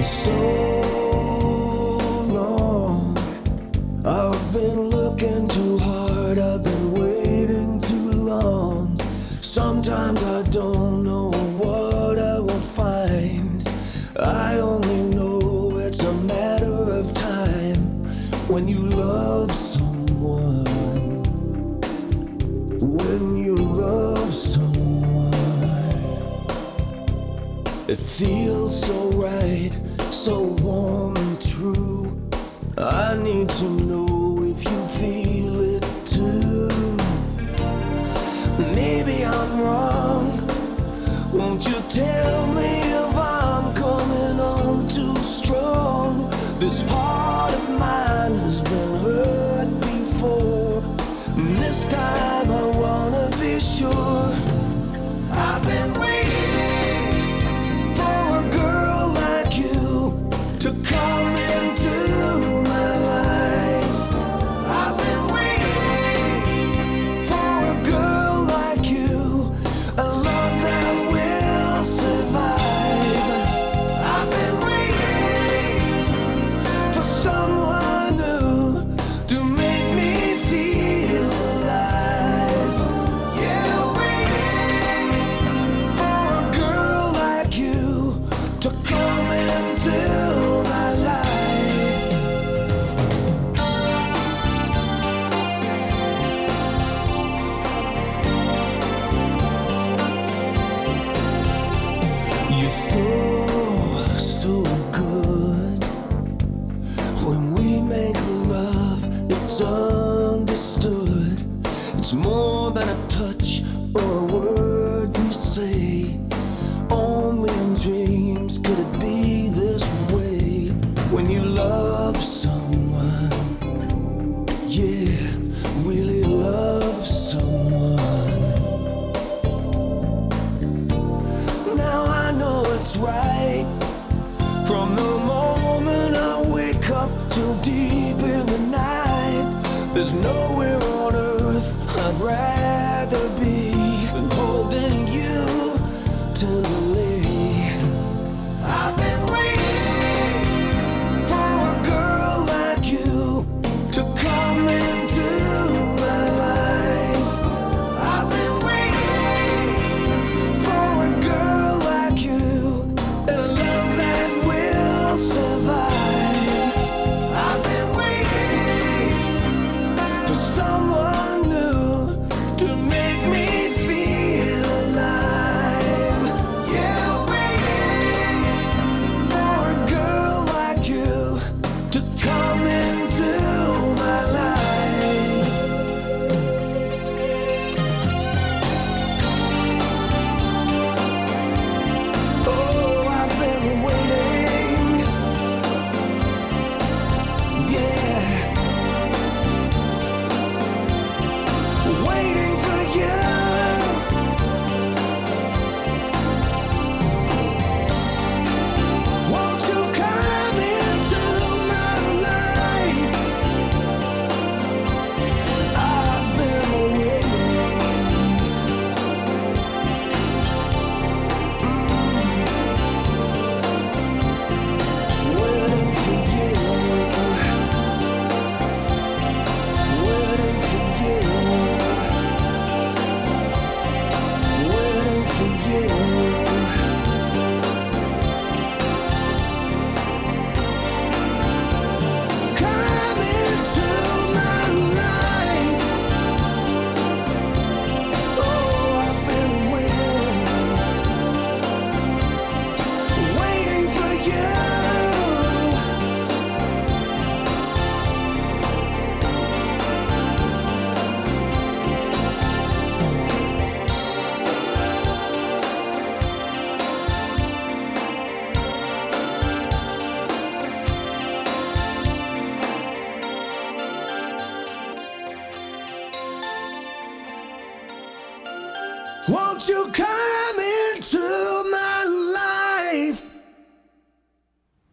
So long, I've been looking too hard, I've been waiting too long. Sometimes I don't know what I will find. I only know it's a matter of time. When you love someone, when you love someone, it feels so right, so warm and true. I need to know if you feel it too. Maybe I'm wrong. Won't you tell me if I'm coming on too strong? This heart of mine has been hurt before, and this time I wanna be sure. I've been waiting for a girl like you to come into my life. I've been waiting for a girl like you, a love that will survive. I've been waiting for someone new to make me feel alive. Yeah, waiting for a girl like you to come into my life. You're so good. When we make love, it's understood. It's more than a touch or a word we say. Only in dreams could it be this way. When you love someone, yeah, really love someone. Now I know it's right. From the moment I wake up till deep in the night, there's nowhere on earth I'd rather be than holding you tenderly. I've been waiting for a girl like you to come into my life. I've been waiting for a girl like you, and a love that will survive. I've been waiting for someone new to make me feel alive. Yeah, waiting for a girl like you to come into my life. Oh, I've been waiting, yeah, waiting for you. Won't you come into my life? I've been waiting, waiting for you, waiting for you, waiting for you. Come into my life. Oh, I've been waiting for you. Won't you come